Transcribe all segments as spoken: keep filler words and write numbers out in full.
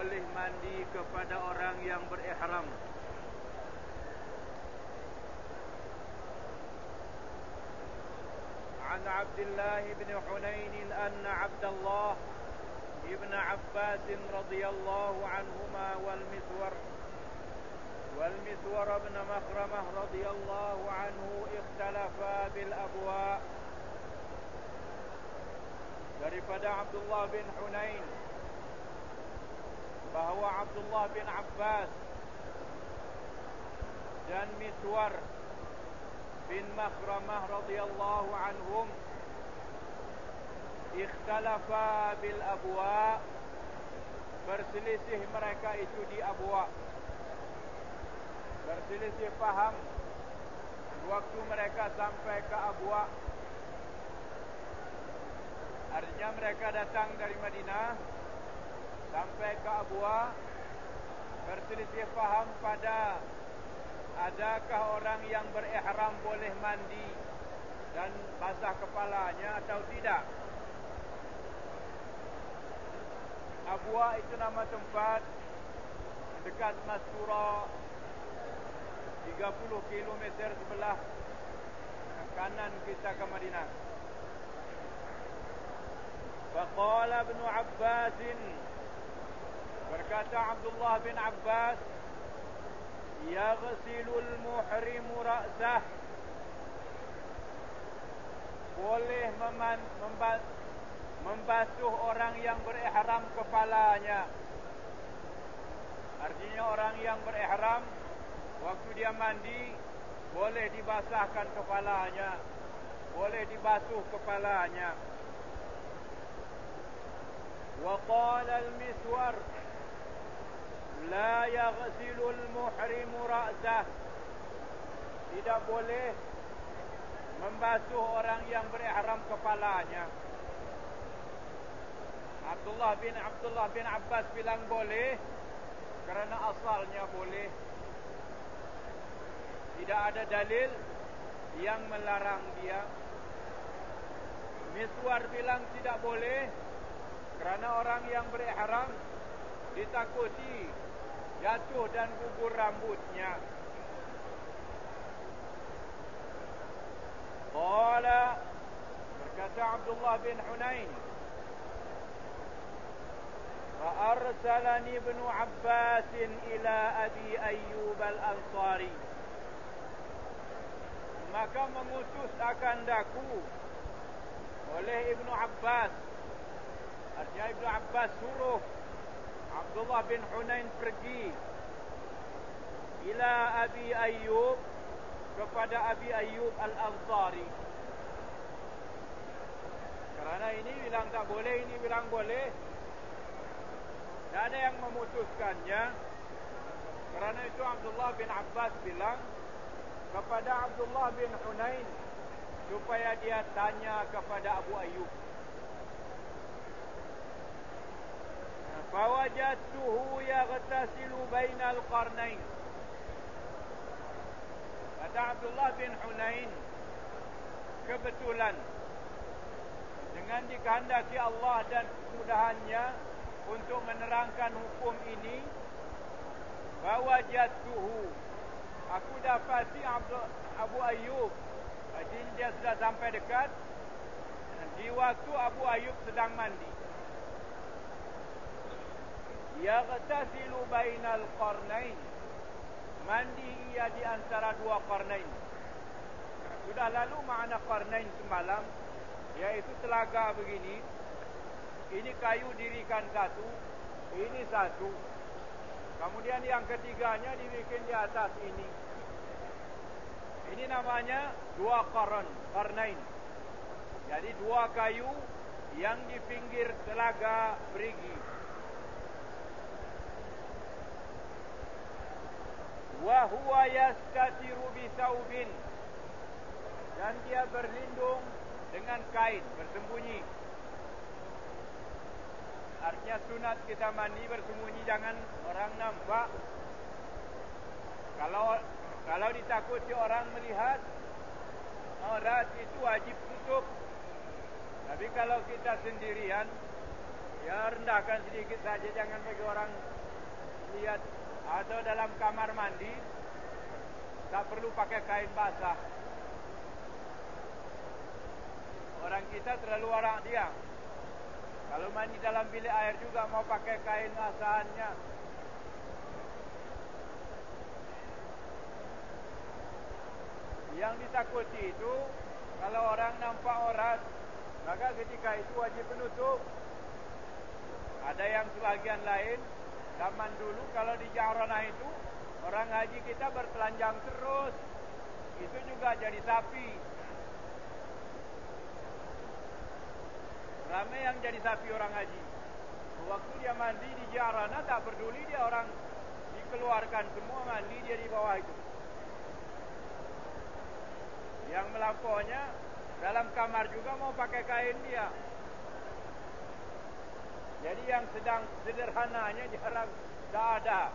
boleh mandi kepada orang yang berihram. An Abdullah bin Hunain anna Abdullah ibn Abbas radhiyallahu anhuma wal Miswar wal Miswar ibn Makhramah radhiyallahu anhu ikhtalafa bil abwa. Daripada Abdullah bin Hunain bahawa Abdullah bin Abbas dan Miswar bin Makhramah radhiyallahu anhum ikhtalafa bil abwa, berselisih mereka itu di abwa, berselisih faham waktu mereka sampai ke abwa. Artinya mereka datang dari Madinah sampai ke abwa, berselisih faham pada adakah orang yang berihram boleh mandi dan basah kepalanya atau tidak. Abwa itu nama tempat dekat Mastura, tiga puluh kilometer sebelah kanan kita ke Madinah. Faqala Ibn Abbas, berkata Abdullah bin Abbas, yaghsilul muhrimu ra'sah, boleh meman, memba, membasuh orang yang berihram kepalanya. Artinya orang yang berihram waktu dia mandi boleh dibasahkan kepalanya, boleh dibasuh kepalanya. Wa qala al-Miswar la yaghsilul muhrimu ra'sah, tidak boleh membasuh orang yang berihram kepalanya. Abdullah bin Abdullah bin Abbas bilang boleh kerana asalnya boleh. Tidak ada dalil yang melarang dia. Miswar bilang tidak boleh kerana orang yang berihram ditakuti jatuh dan gugur rambutnya. Qala, berkata Abdullah bin Hunain, فأرسلني ابن عباس إلى أبي أيوب الأنصاري, maka mengutus akan daku oleh Ibnu Abbas. Artinya Ibnu Abbas suruh Abdullah bin Hunain pergi ila Abi Ayyub, kepada Abi Ayyub Al-Ansari. Kerana ini bilang tak boleh, ini bilang boleh, tak ada yang memutuskannya. Kerana itu Abdullah bin Abbas bilang kepada Abdullah bin Hunain supaya dia tanya kepada Abu Ayyub. Fawajadtuhu yaghtasilu bainal qarnain. Kata Abdullah bin Hunain, kebetulan dengan dikehendaki Allah dan kemudahannya untuk menerangkan hukum ini, fawajadtuhu, aku dapati Abu Ayyub, jadi dia sudah sampai dekat di waktu Abu Ayyub sedang mandi. Yaghtasilu bainal qarnain, mandi ia di antara dua qarnain. Sudah lalu makna qarnain semalam, iaitu telaga begini. Ini kayu dirikan satu, ini satu. Kemudian yang ketiganya dibikin di atas ini. Ini namanya dua qarn, qarnain. Jadi dua kayu yang di pinggir telaga berigi. Wa huwa yastatiru bi thawbin, dan dia berlindung dengan kain, bersembunyi. Artinya sunat kita mandi bersembunyi, jangan orang nampak. Kalau kalau ditakuti orang melihat, aurat itu wajib tutup. Tapi kalau kita sendirian, Ya rendahkan sedikit saja, jangan bagi orang lihat. Atau dalam kamar mandi tak perlu pakai kain basah. Orang kita terlalu orang dia. Kalau mandi dalam bilik air juga mau pakai kain basahannya. Yang ditakuti itu kalau orang nampak aurat, maka ketika itu wajib penutup. Ada yang sebagian lain zaman dulu kalau di Ja'ranah itu orang haji kita bertelanjang terus. Itu juga jadi sapi. Ramai yang jadi sapi orang haji. Waktu dia mandi di Ja'ranah tak peduli dia orang dikeluarkan semua, mandi dia di bawah itu. Yang melampaunya dalam kamar juga mau pakai kain dia. Jadi yang sedang sederhananya jarang tak ada.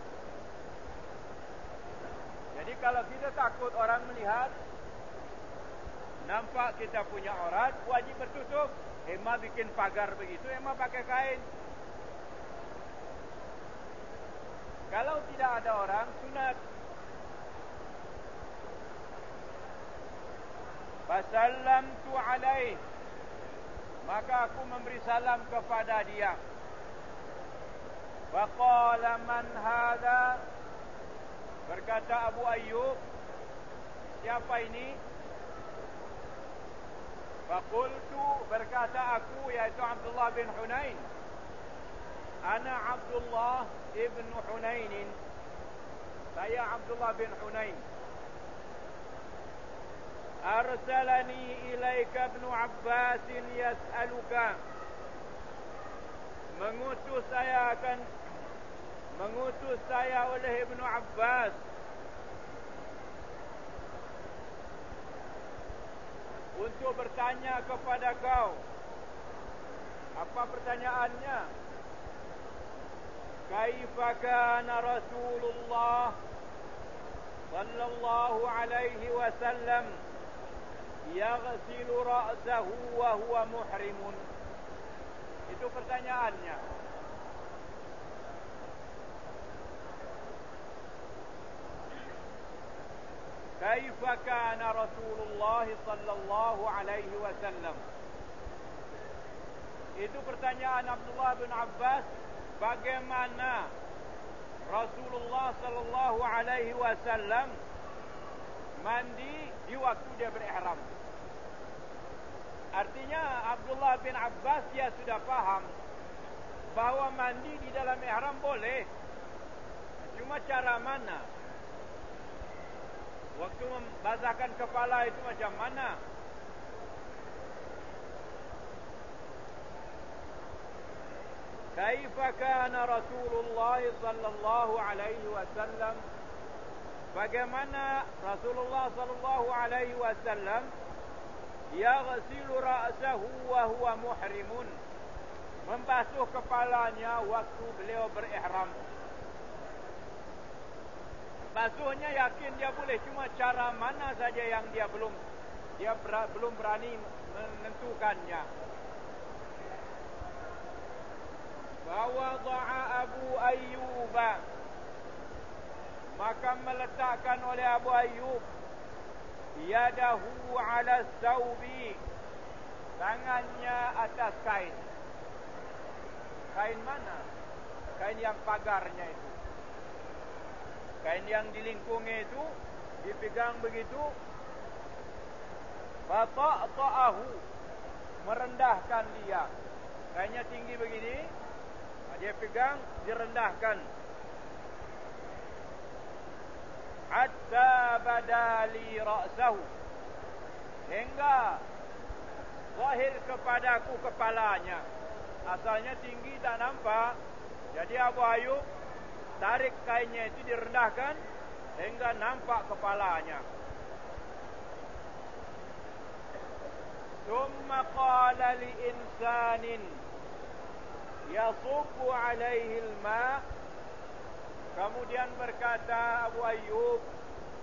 Jadi kalau kita takut orang melihat, nampak kita punya aurat, wajib bertutup. Ema bikin pagar begitu, ema pakai kain. Kalau tidak ada orang, sunat. Fasallamtu alaih, maka aku memberi salam kepada dia. Faqala man hadha, berkata Abu Ayyub, siapa ini? Faqultu, berkata aku, yaitu Abdullah bin Hunain, ana Abdullah ibn Hunain, saya Abdullah bin Hunain. Arsalani ilaika ibn Abbas yas'aluka, mengutus saya akan mengutus saya oleh Ibnu Abbas untuk bertanya kepada kau. Apa pertanyaannya? Kaifa kana Rasulullah sallallahu alaihi wasallam yaghsilu ra'sahu wa huwa muhrimun? Itu pertanyaannya. Kaifa kana Rasulullah sallallahu alaihi wasallam? Itu pertanyaan Abdullah bin Abbas, bagaimana Rasulullah sallallahu alaihi wasallam mandi di waktu dia berihram. Artinya Abdullah bin Abbas dia sudah faham bahawa mandi di dalam ihram boleh. Cuma cara mana? Waktu membazahkan kepala itu macam mana? Kaifa kana Rasulullah sallallahu alaihi wasallam? Bagaimana Rasulullah sallallahu alaihi wasallam yaghsilu ra'sahu wa huwa muhrimun, membasuh kepalanya waktu beliau berihram. Basuhnya yakin dia boleh, cuma cara mana saja yang dia belum dia ber, belum berani menentukannya. Fawada'a Abu Ayyub, maka meletakkan oleh Abu Ayyub yadahu ala saubi, tangannya atas kain. Kain mana? Kain yang pagarnya itu. Kain yang dilingkungi itu dipegang begitu. Fata'ta'ahu, merendahkan dia. Kainnya tinggi begini, dia pegang, direndahkan. Hatta badali ra'sahu, hingga zahir kepadaku kepalanya. Asalnya tinggi tak nampak. Jadi Abu Ayyub tarik kainnya itu, direndahkan hingga nampak kepalanya. Thumma qala li insanin yasubbu alaihi al-ma', kemudian berkata Abu Ayyub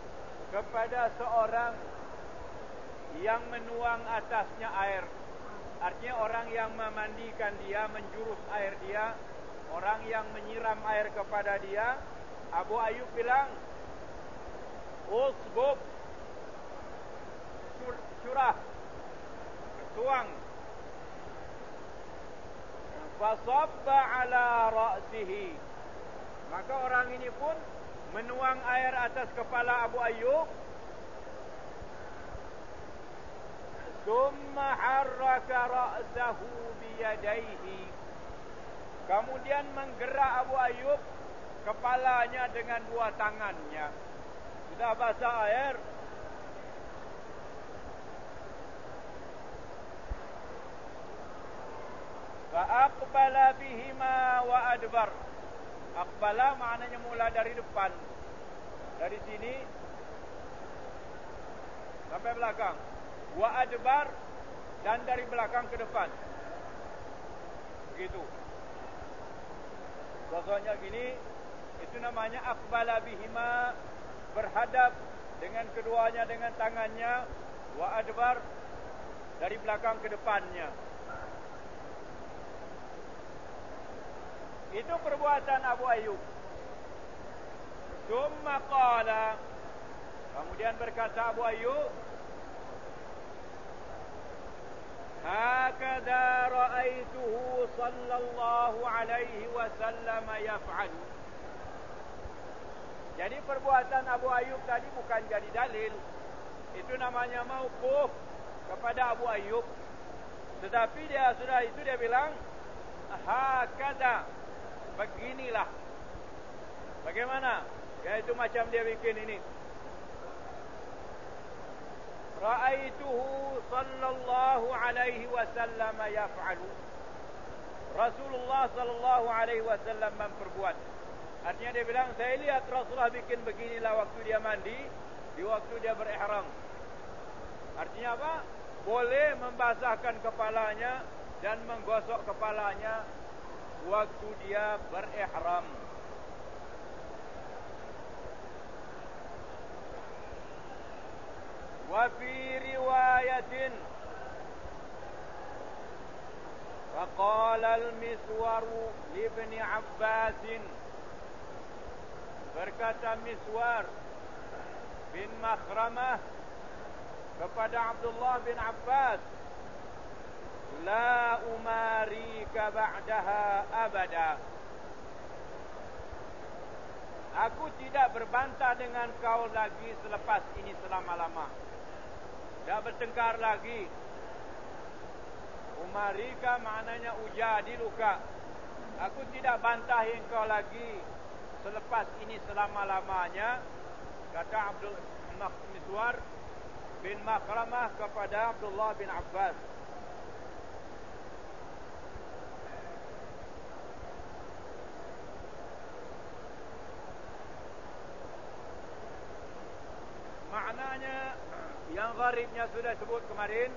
kepada seorang yang menuang atasnya air. artinya orang yang memandikan dia, menjurus air dia, orang yang menyiram air kepada dia. Abu Ayyub bilang, usbub, curah, tuang. Fasabba ala ra'sihi, maka orang ini pun menuang air atas kepala Abu Ayyub. Summa harraka ra'sahu biyadaihi, kemudian menggerak Abu Ayyub kepalanya dengan dua tangannya. Sudah basah air, fa aqbala bihima wa adbar. Aqbala maknanya mula dari depan, dari sini sampai belakang. Wa adbar, dan dari belakang ke depan. Begitu. Contohnya gini, itu namanya aqbala bihima, berhadap dengan keduanya dengan tangannya. Wa adbar, dari belakang ke depannya. Itu perbuatan Abu Ayyub. Summa qala, kemudian berkata Abu Ayyub, hakadha ra'aituhu sallallahu alaihi wasallam yaf'al. Jadi perbuatan Abu Ayyub tadi bukan jadi dalil. Itu namanya mauquf kepada Abu Ayyub. Tetapi dia sudah itu dia bilang, hakadha, beginilah. Bagaimana? Yaitu macam dia bikin ini. Ra'aituhu sallallahu alaihi wasallam yaf'alu. Rasulullah sallallahu alaihi wasallam memperbuat. Artinya dia bilang, saya lihat Rasulullah bikin beginilah waktu dia mandi, di waktu dia berihram. Artinya apa? Boleh membasahkan kepalanya dan menggosok kepalanya waktu dia berihram. Wa fi riwayatin faqala al-Miswar li Ibn Abbas, berkata Miswar bin Makhramah kepada Abdullah bin Abbas, la umarika ba'daha abada, aku tidak berbantah dengan kau lagi selepas ini selama-lama. Tidak bertengkar lagi. Umarika maknanya ujadiluka, aku tidak bantahin kau lagi selepas ini selama-lamanya, kata Abdul Miswar bin Makhramah kepada Abdullah bin Abbas. Maknanya yang gharibnya sudah sebut kemarin.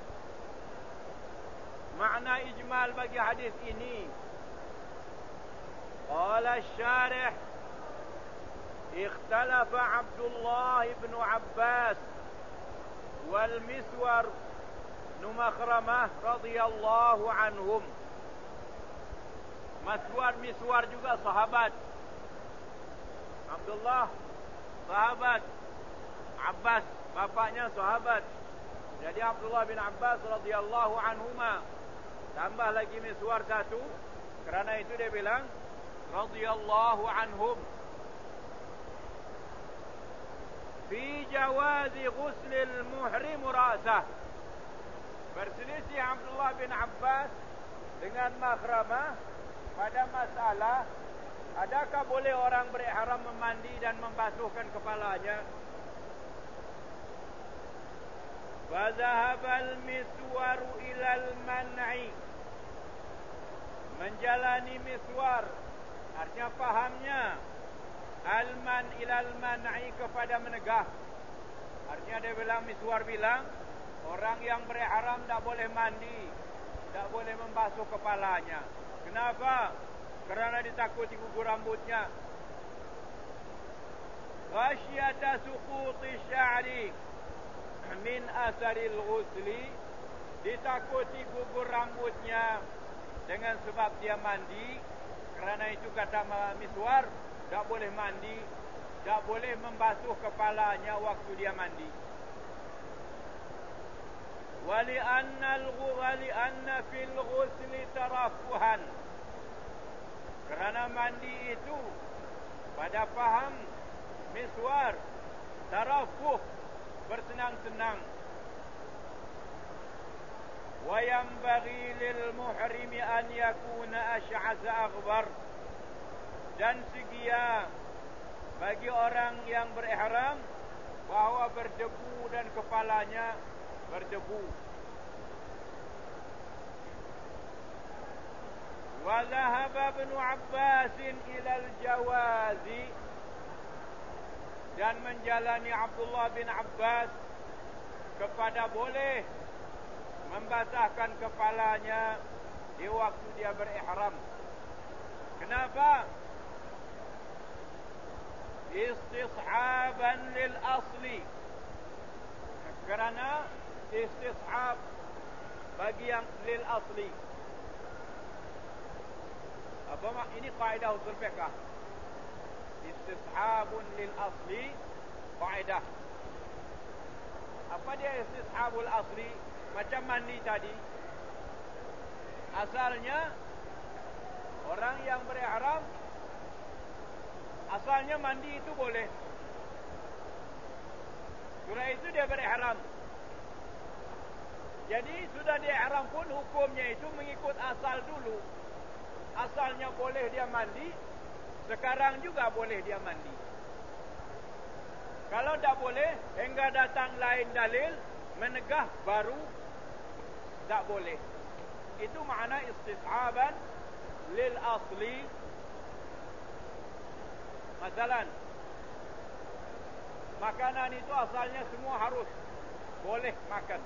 Makna ijmal bagi hadis ini, qala asy-syarih, ikhtalafa Abdullah ibn Abbas wal Miswar bin Makhramah radhiyallahu anhum. Maswar Miswar juga sahabat. Abdullah sahabat, Abbas bapaknya sahabat. Jadi Abdullah bin Abbas radhiyallahu anhuma, tambah lagi Miswar satu, kerana itu dia bilang radhiyallahu anhum. Fi jawazi ghuslil muhrim ra'sah, berselisih Abdullah bin Abbas dengan Makhramah pada masalah adakah boleh orang berihram memandi dan membasuhkan kepalanya. Wa dhahabal Miswar ilal man'i, menjalani Miswar, artinya fahamnya al-man ilal man'i, kepada menegah. Artinya dia bilang, Miswar bilang, orang yang berihram tak boleh mandi, tak boleh membasuh kepalanya. Kenapa? Kerana ditakuti gugur rambutnya. Ghasyata suquti sya'ri min asaril ghusli, ditakuti gugur rambutnya dengan sebab dia mandi. Kerana itu kata Miswar, tak boleh mandi, tak boleh membasuh kepalanya waktu dia mandi. Wali anna al-ghusli anna fil ghusli tarafuhan. Kerana mandi itu pada faham Miswar tarafuh, bersenang-senang. Wa yanbaghi lil muhrimi an yakuna ash'asa aghbar. Dan segia bagi orang yang berihram bahawa berdebu dan kepalanya berdebu. Wa dhahaba Ibn Abbas ila al-jawazi. Dan menjalani Abdullah bin Abbas kepada boleh membasahkan kepalanya di waktu dia berihram. Kenapa? Istishaban lil asli. Kerana istishab bagi yang lil asli. Apa mak ini kaidah usul fiqh. Istishabun lil asli kaidah. Apa dia istishabul asli? Macam mandi tadi. Asalnya orang yang berihram asalnya mandi itu boleh. Kerana itu dia berihram. Jadi sudah dia ihram pun hukumnya itu mengikut asal dulu. Asalnya boleh dia mandi, sekarang juga boleh dia mandi. Kalau tak boleh, hingga datang lain dalil menegah, baru tak boleh. Itu makna istishaban lil asli. Masalan, makanan itu asalnya semua harus boleh makan.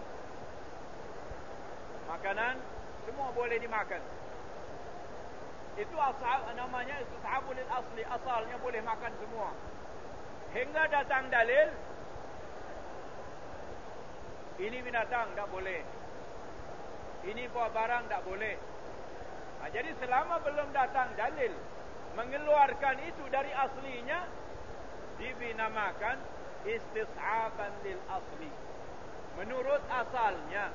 Makanan semua boleh dimakan. Itu asal namanya istishabul lil asli, asalnya boleh makan semua. Hingga datang dalil ini binatang tak boleh, ini buah barang tak boleh. Nah, jadi selama belum datang dalil mengeluarkan itu dari aslinya, dinamakan istishaban lil asli, menurut asalnya.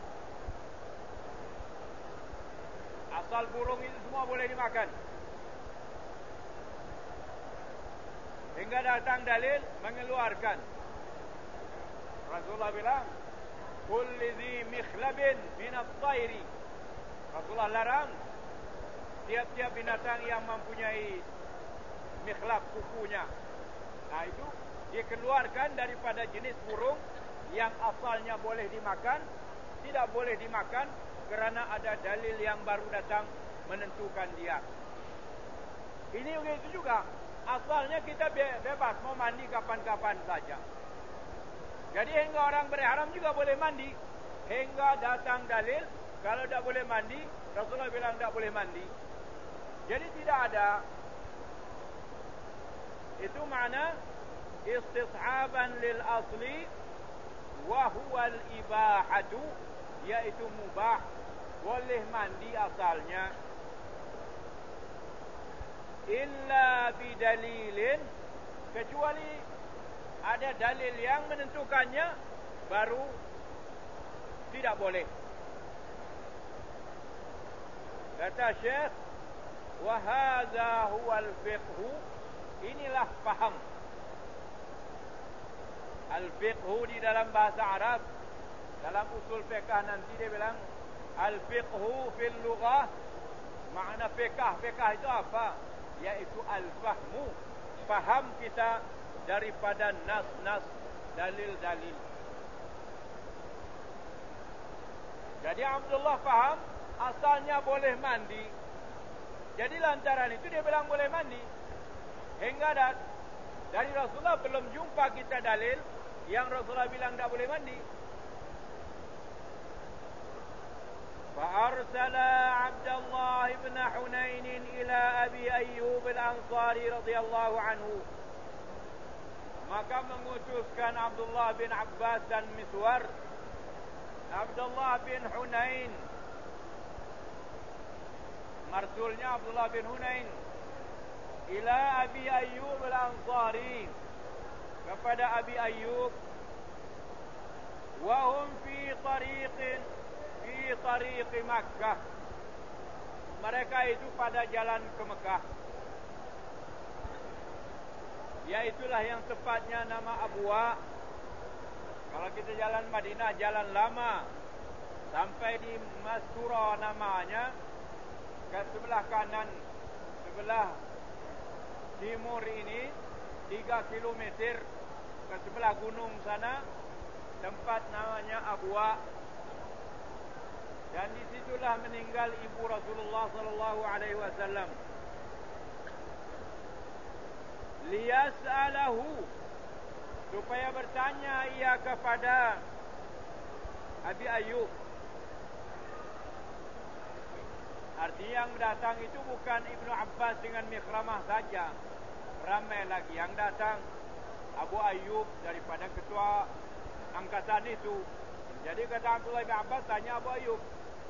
Asal burung itu semua boleh dimakan. Hingga datang dalil mengeluarkan. Rasulullah bilang, kulli dhi mikhlabin min at-tayri. Rasulullah larang tiap-tiap binatang yang mempunyai mikhlab, kukunya. Nah itu dikeluarkan daripada jenis burung yang asalnya boleh dimakan, tidak boleh dimakan kerana ada dalil yang baru datang menentukan dia. Ini begitu juga. Asalnya kita bebas mau mandi kapan-kapan saja. Jadi hingga orang berihram juga boleh mandi. Hingga datang dalil, kalau tak boleh mandi, Rasulullah bilang tak boleh mandi. Jadi tidak ada. Itu makna istishaban lil asli wa huwa al ibahatu, yaitu mubah, boleh mandi asalnya. Illa bidalilin, kecuali ada dalil yang menentukannya, baru tidak boleh. Kata Syekh, wa hadza huwa al-fiqh, inilah faham. Al-fiqh di dalam bahasa Arab, dalam usul fiqh nanti dia bilang al-fiqh fil lughah, makna fiqh, fiqh itu apa? Yaitu al-fahmu, faham kita daripada nas-nas, dalil-dalil. Jadi Abdullah faham asalnya boleh mandi. Jadi lantaran itu dia bilang boleh mandi. Hingga dat dari Rasulullah belum jumpa kita dalil yang Rasulullah bilang tak boleh mandi. فأرسل عبد الله بن حنين إلى أبي أيوب الأنصاري رضي الله عنه. Maka mengutuskan Abdullah bin Abbas dan Miswar Abdullah bin Hunain, marsulnya Abdullah bin Hunain ila Abi Ayyub al-Ansari, kepada Abi Ayyub, wa hum fi tariqin fi tariq Makkah, mereka itu pada jalan ke Mekah, yaitulah yang tepatnya nama Abwa. Kalau kita jalan Madinah, jalan lama, sampai di Mastura namanya, ke sebelah kanan, sebelah timur ini, tiga kilometer ke sebelah gunung sana, tempat namanya Abwa. Dan disitulah meninggal ibu Rasulullah sallallahu alaihi wasallam. Liyas'alahu, supaya bertanya ia kepada Abi Ayyub. Artinya yang datang itu bukan Ibnu Abbas dengan Mikramah saja, ramai lagi yang datang. Abu Ayyub daripada ketua angkatan itu. Jadi kata Abdullah bin Abbas, tanya Abu Ayyub.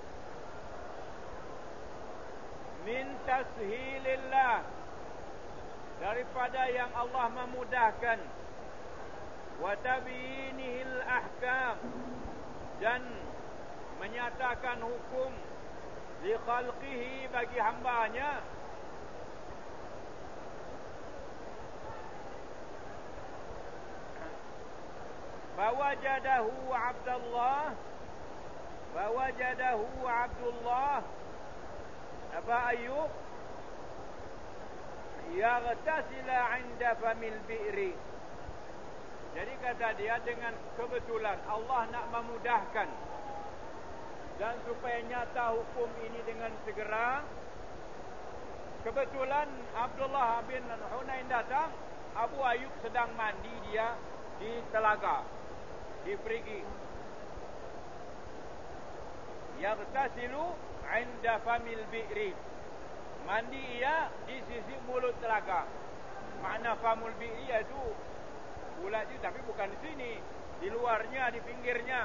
Min tashilillah, daripada yang Allah memudahkan, wa tabyinihil ahkam, dan menyatakan hukum li khalqihi, bagi hambanya. Fawajadahu Abdullah Fawajadahu Abdullah Aba Ayyub yaghtasila 'inda famil bi'ri. Jadi kata dia, dengan kebetulan Allah nak memudahkan dan supaya nyata hukum ini dengan segera, kebetulan Abdullah bin Hunain datang, Abu Ayyub sedang mandi dia di telaga, di perigi. Yaghtasilu 'inda famil bi'ri, mandi ia di sisi mulut telaga. Makna famul bi'ri itu bulat itu, tapi bukan di sini, di luarnya, di pinggirnya.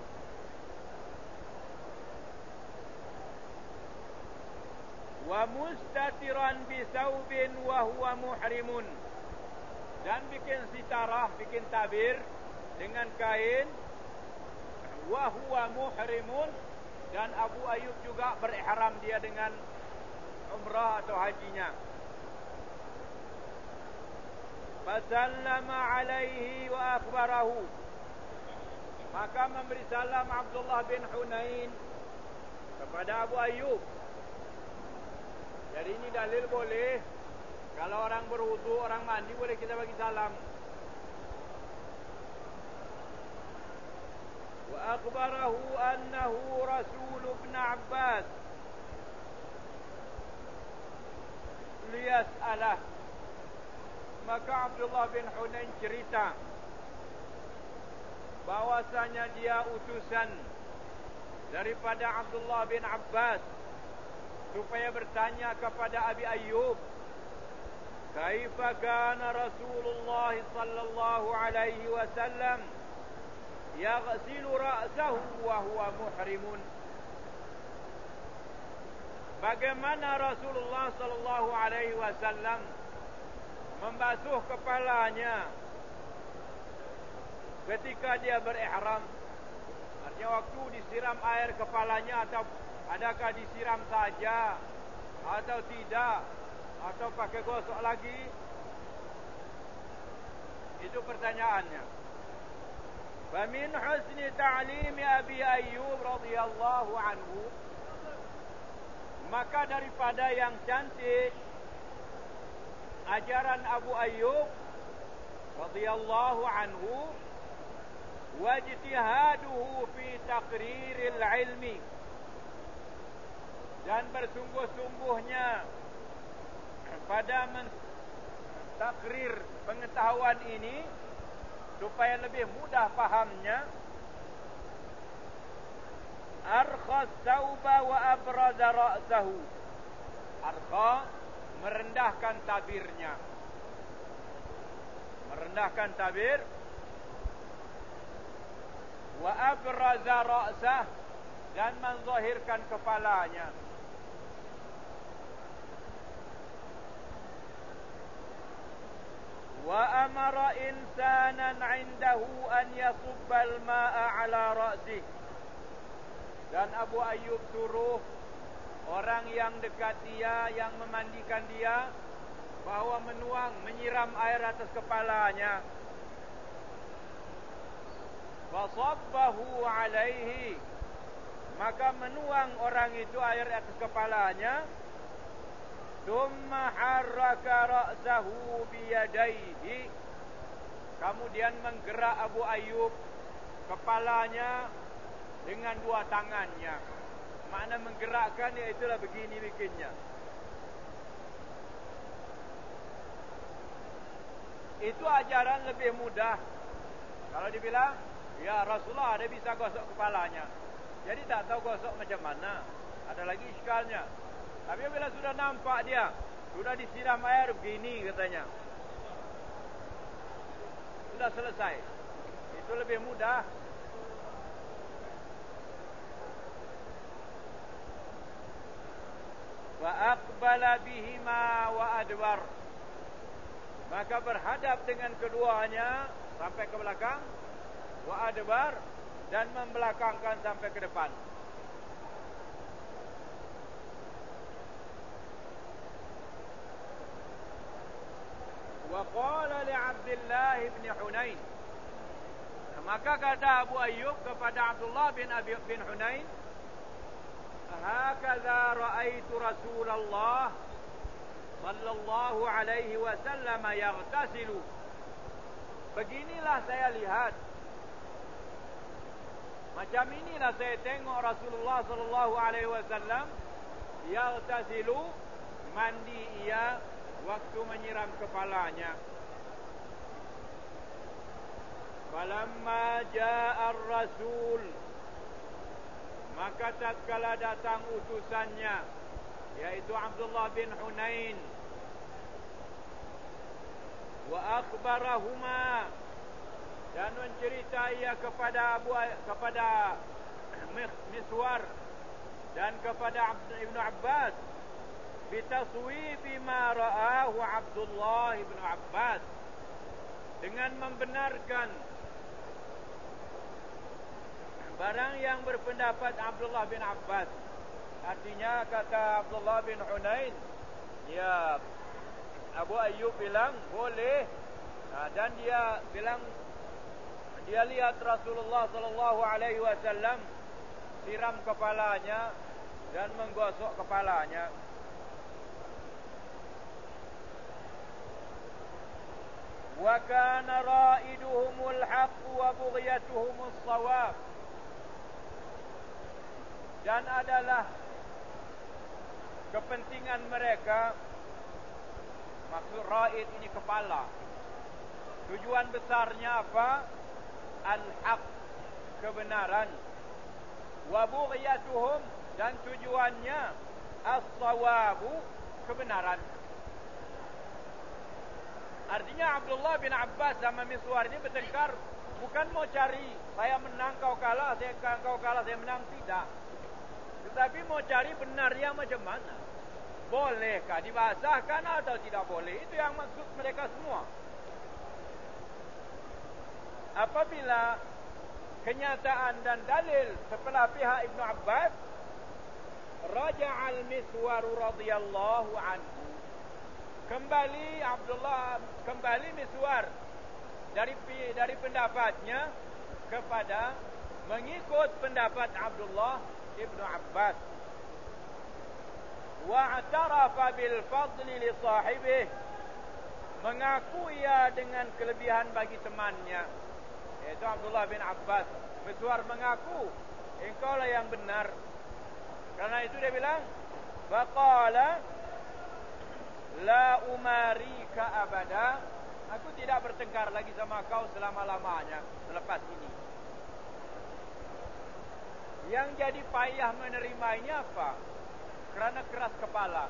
Wa mustatiran bi saubin wa huwa muhrimun, dan bikin sitarah, bikin tabir dengan kain. Wa huwa muhrimun, dan Abu Ayyub juga berihram dia dengan umrah atau hajinya. Fasallama alaihi wa akhbarahu, maka memberi salam Abdullah bin Hunain kepada Abu Ayyub. Jadi ini dalil boleh, kalau orang berwudu, orang mandi, boleh kita bagi salam. Wa akhbarahu annahu Rasul ibn Abbas liyas'alah. Maka Abdullah bin Hunain cerita bahwasanya dia utusan daripada Abdullah bin Abbas supaya bertanya kepada Abi Ayyub, kaifa kana Rasulullah sallallahu alaihi wasallam yaghsilu ra'sahu wa huwa muhrimun. Bagaimana Rasulullah sallallahu alaihi wasallam membasuh kepalanya ketika dia berihram? Artinya waktu disiram air kepalanya, atau adakah disiram saja atau tidak, atau pakai gosok lagi? Itu pertanyaannya. Famin husni ta'limi Abi Ayyub radhiyallahu anhu, maka daripada yang cantik ajaran Abu Ayyub radhiyallahu anhu, wajtihaduhu fi taqriril ilmi, dan bersungguh-sungguhnya pada mentakrir pengetahuan ini supaya lebih mudah fahamnya. Arkha thawba wa abraza ra'sahu, arkha merendahkan tabirnya, merendahkan tabir, Wa abraza ra'sah, dan menzahirkan kepalanya. Wa amara insanan 'indahu an yasubba al-ma'a 'ala ra'sih, dan Abu Ayyub suruh orang yang dekat dia, yang memandikan dia, bahawa menuang, menyiram air atas kepalanya. Fasabbahu 'alaihi, maka menuang orang itu air atas kepalanya. Thumma harraka ra'sahu biyadaihi, kemudian menggerak Abu Ayyub kepalanya dengan dua tangannya. Makna menggerakkan, iaitulah begini bikinnya. Itu ajaran lebih mudah. Kalau dibilang, ya Rasulullah ada bisa gosok kepalanya, jadi tak tahu gosok macam mana, ada lagi iskalnya. Tapi bila sudah nampak dia, sudah disiram air begini katanya, sudah selesai. Itu lebih mudah. Wa aqbala bihima wa adbar, maka berhadap dengan keduanya sampai ke belakang. Wa adbar, dan membelakangkan sampai ke depan. Wa qala li Abdullah bin Hunain, maka kata Abu Ayyub kepada Abdullah bin Abi bin Hunain, hakadha ra'aitu Rasulullah sallallahu alaihi wasallam yaghtasilu, beginilah saya lihat, macam inilah saya tengok Rasulullah sallallahu alaihi wasallam yaghtasilu, mandi ia waktu menyiram kepalanya. Falamma ja'a ar-rasul, maka tatkala datang utusannya, yaitu Abdullah bin Hunain, wa akhbarahuma, dan menceritai kepada Abu kepada Miswar dan kepada Ibnu Abbas, bitaswibi ma ra'ahu Abdullah ibn Abbas, dengan membenarkan barang yang berpendapat Abdullah bin Abbas. Artinya kata Abdullah bin Hunain, ya Abu Ayyub bilang boleh, nah, dan dia bilang dia lihat Rasulullah sallallahu alaihi wasallam siram kepalanya dan menggosok kepalanya. Wa kana ra'iduhumul haqq wa bughyatuhumus shawab, dan adalah kepentingan mereka, maksud ra'id ini kepala, tujuan besarnya apa? Al-haq, kebenaran. Wa bughyatuhum, dan tujuannya as-shawabu, kebenaran. Artinya Abdullah bin Abbas sama Miswar ini bertengkar, bukan mau cari saya menang kau kalah, saya kau kalah saya menang, tidak. Tetapi mau cari benarnya macam mana. Bolehkah dibasahkan atau tidak boleh? Itu yang maksud mereka semua. Apabila kenyataan dan dalil sebelah pihak Ibnu Abbas, raja'al Miswar radhiyallahu anhu, kembali Abdullah, kembali Miswar dari dari pendapatnya kepada mengikut pendapat Abdullah Ibnu Abbas. Wa'tarafa bil fadli li sahibih, mengaku ia dengan kelebihan bagi temannya, yaitu Abdullah bin Abbas. Miswar mengaku, engkau lah yang benar. Karena itu dia bilang, faqala la umarika abada, aku tidak bertengkar lagi sama kau selama-lamanya selepas ini. Yang jadi payah menerima ini apa? Kerana keras kepala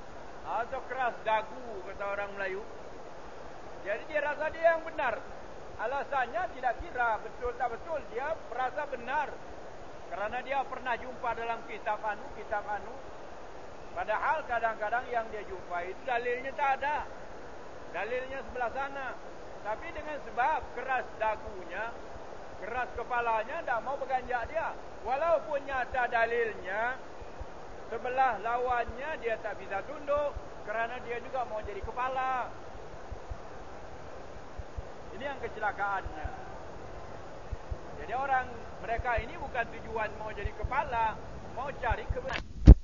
atau keras dagu, kata orang Melayu. Jadi dia rasa dia yang benar. Alasannya tidak kira betul tak betul, dia merasa benar kerana dia pernah jumpa dalam kitab anu, kitab anu. Padahal kadang-kadang yang dia jumpa itu dalilnya tak ada, dalilnya sebelah sana. Tapi dengan sebab keras dagunya, keras kepalanya, tak mau berganjak dia. Walaupun nyata dalilnya, sebelah lawannya dia tak bisa tunduk kerana dia juga mau jadi kepala. Ini yang kecelakaannya. Jadi orang mereka ini bukan tujuan mau jadi kepala, mau cari kebenaran.